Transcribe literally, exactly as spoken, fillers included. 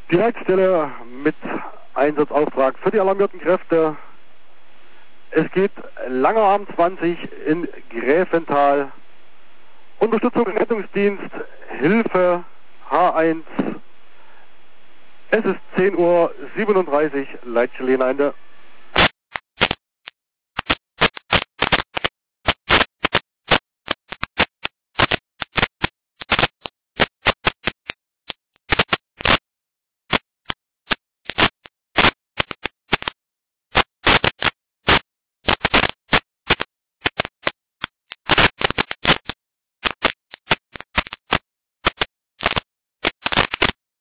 Die Leitstelle mit Einsatzauftrag für die alarmierten Kräfte. Es geht Langerarm zwanzig in Gräfental. Unterstützung Rettungsdienst, Hilfe H eins. Es ist zehn Uhr siebenunddreißig, Leitstelle hinein.